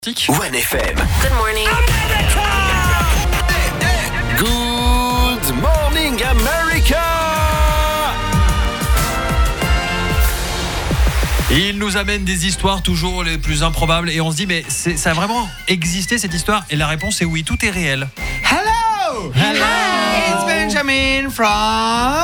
One FM. Good morning. Good morning, America. Il nous amène des histoires toujours les plus improbables et on se dit mais ça a vraiment existé cette histoire? Et la réponse est oui, tout est réel. Hello! It's Benjamin from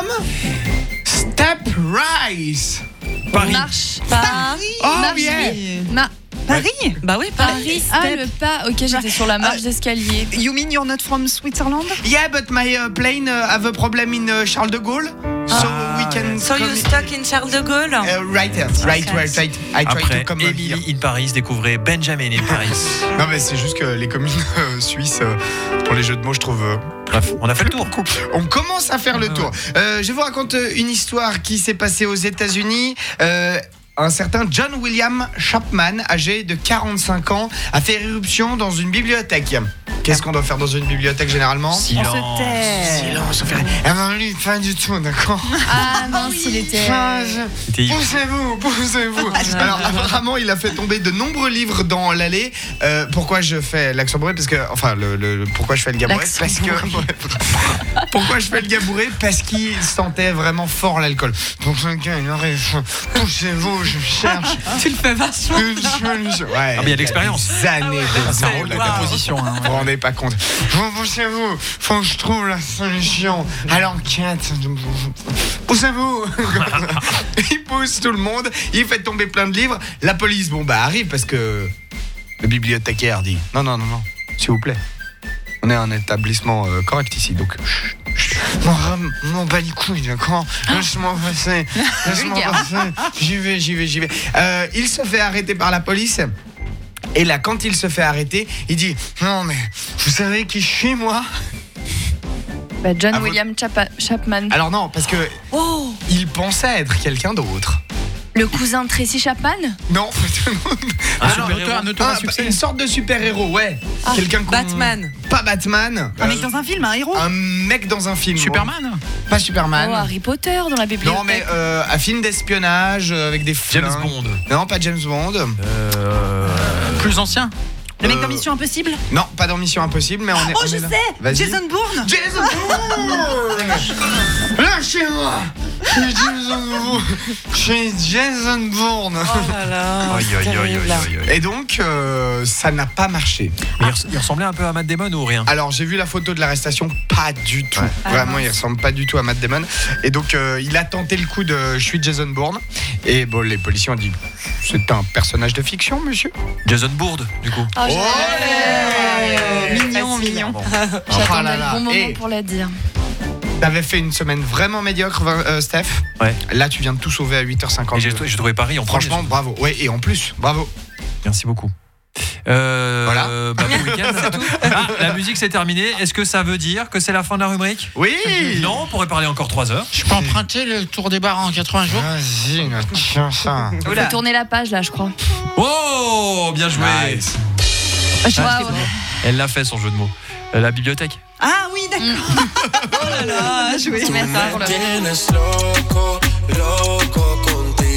Step Rise. Paris. Marche. Oh yeah! Paris? Bah oui, Paris. Le pas. Ok, j'étais sur la marche d'escalier. You mean you're not from Switzerland? Yeah, but my plane have a problem in Charles de Gaulle, so we can. So you stuck in Charles de Gaulle? Right. I try Après, to come Emily here. in Paris découvrez Benjamin in Paris. Non mais c'est juste que les communes suisses, pour les jeux de mots, je trouve. Bref, on a fait le tour. On commence à faire le tour. Je vous raconte une histoire qui s'est passée aux États-Unis. Un certain John William Chapman, âgé de 45 ans, a fait éruption dans une bibliothèque. Qu'est-ce qu'on doit faire dans une bibliothèque généralement? Silence. Silence, on fait rien. Ah non, lui, pas du tout, d'accord. Ah non, s'il était. Poussez-vous. Alors, apparemment, il a fait tomber de nombreux livres dans l'allée. Pourquoi je fais l'accent bourré? Parce que, enfin, pourquoi je fais le gabouré? Parce que. Pourquoi je fais le gabouré? Parce qu'il sentait vraiment fort l'alcool. Donc, le gars, il arrive. Poussez-vous, je cherche. Tu le fais vachement. Ouais, Ah, mais il y a de l'expérience. Des années de Ça roule la position. Vous vous rendez pas compte. Poussez-vous, faut que je trouve la solution à l'enquête. Poussez-vous. Il pousse tout le monde, il fait tomber plein de livres. La police, arrive parce que le bibliothécaire dit non, s'il vous plaît. On est un établissement correct ici, donc m'en bats les couilles, d'accord. Laisse-moi passer. J'y vais. Il se fait arrêter par la police. Et là, quand il se fait arrêter, il dit non mais vous savez qui je suis moi? John William Chapman. Alors non, parce que il pensait être quelqu'un d'autre. Le cousin de Tracy Chapman? Non, Un auteur à succès. une sorte de super-héros, ouais. Quelqu'un Batman. Pas Batman. Un mec dans un film, un héros? Un mec dans un film. Superman. Pas Superman. Oh, Harry Potter dans la bibliothèque. Non mais un film d'espionnage avec des James flingues. Bond. Non, pas James Bond. Plus ancien. Le mec dans Mission Impossible? Non, pas dans Mission Impossible, mais on est. Oh, on je est là. sais! Vas-y. Jason Bourne! Jason Bourne. Lâchez-moi. Je suis Jason Bourne. Oh là là. Aïe. Et donc, ça n'a pas marché. Mais il ressemblait un peu à Matt Damon ou rien? Alors, j'ai vu la photo de l'arrestation, pas du tout. Vraiment, il ressemble pas du tout à Matt Damon. Et donc, il a tenté le coup de je suis Jason Bourne. Et bon, les policiers ont dit c'est un personnage de fiction, monsieur. Jason Bourne, du coup. Oh, Mignon. j'attendais le bon moment Et pour la dire. t'avais fait une semaine vraiment médiocre, Steph. Ouais. Là, tu viens de tout sauver à 8h50. Et j'ai trouvé Paris en Franchement, premier. bravo. Ouais, et en plus, bravo. Merci beaucoup. Voilà. Bon week-end, c'est tout. Ah, la musique c'est terminé. Est-ce que ça veut dire que c'est la fin de la rubrique? Oui. Non, on pourrait parler encore 3 heures. Je peux emprunter le tour des bars en 80 jours? Vas-y, tiens ça. Faut tourner la page là, je crois. Oh, bien joué. Nice. Waouh. Elle l'a fait son jeu de mots. La bibliothèque. Ah oui, d'accord. Oh là là, joué. Merci pour le- Tienes loco,